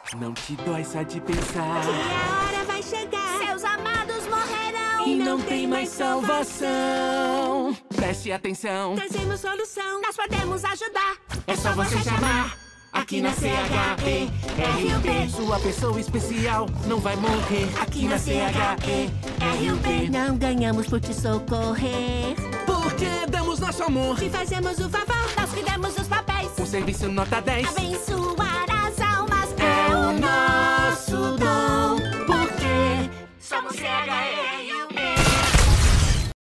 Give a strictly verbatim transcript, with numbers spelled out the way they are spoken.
Não te dói só de pensar que a hora vai chegar. Seus amados morrerão e não tem mais salvação. Preste atenção, Trazemos solução. Nós podemos ajudar. é só você chamar. Aqui na C H E R U P, sua pessoa especial não vai morrer. Aqui na C H E R U P, Não ganhamos por te socorrer. porque damos nosso amor. Te fazemos o favor. Nós que demos os papéis. Um serviço nota dez. Abençoar as almas É o nosso dom, porque somos C H E